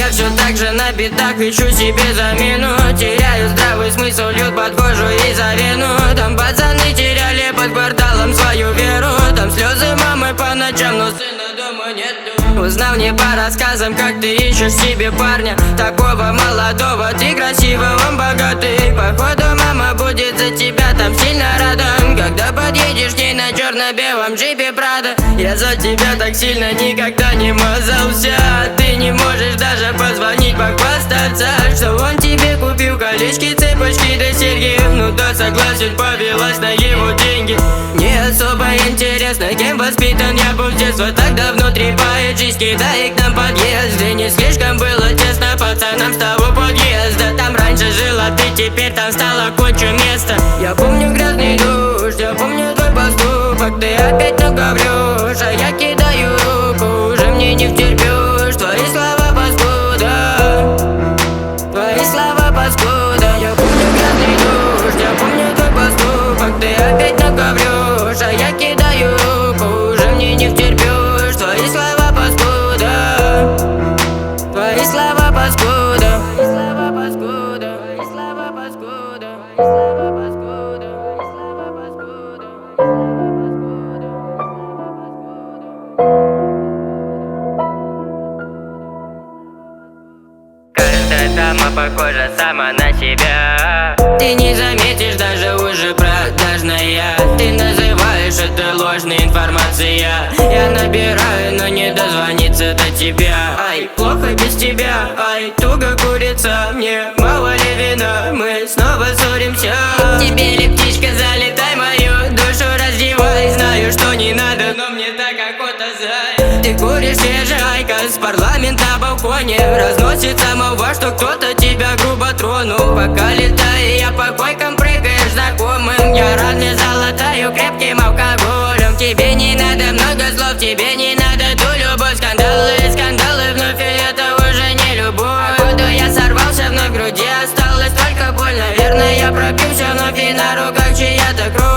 я все так же на битах, ищу себе замену. Теряю здравый смысл, льют под кожу и за вену. Там пацаны теряли под кварталом свою веру. Там слезы мамы по ночам, но сына дома нету. Узнал не по рассказам, как ты ищешь себе парня такого молодого, ты красивый, он богатый. Походу мама будет за тебя там сильно рада, когда подъедешь к ней на черно-белом джипе Прада. Я за тебя так сильно никогда не мазался, ты не можешь даже позвонить похвастаться, что он тебе купил колечки, цепочки да серьги. Ну да, согласен, повелась на его деньги. Не особо интересно, кем воспитан я был с детства, тогда внутри поэт. Кидай к нам подъезды, не слишком было тесно пацанам с того подъезда. Там раньше жила ты, теперь там стало кучу места. Я помню грязный душ, я помню твой поступок, ты опять много врешь, а я кидаю руку, уже мне не втерпешь. Твои слова паскуда, твои слова паскуда. Я помню грязный душ, я помню твой поступок, ты опять много врешь, а я кидаю руку, уже мне не втерпешь. Твои слова паскуда, твои слова паскуда, твои слова паскуда, твои слова паскуда, твои слова паскуда, твои слова паскуда. Каждая дама похожа сама на себя, ты не заметишь, даже уже продажная. Ты называешь это ложной информацией. Я набираю, но не дозвониться до тебя. Ай, плохо без тебя, ай, туго курица. Мне мало ли вина, мы снова ссоримся. Тебе ли птичка, залетай мою душу, раздевай. Знаю, что не надо, но мне так охота за. Ты куришь свежий айкос, парламент на балконе. Разносится молва, что кто-то тебя грубо тронул. Пока летаю я по койкам, прыгаешь знакомым. Я раны залатаю крепким алкоголем. Тебе не надо много слов, тебе не надо ту любовь. Скандалы вновь, и это уже не любовь. Походу я сорвался, вновь в груди осталось только боль. Наверное, я пропился вновь, и на руках чья-то кровь.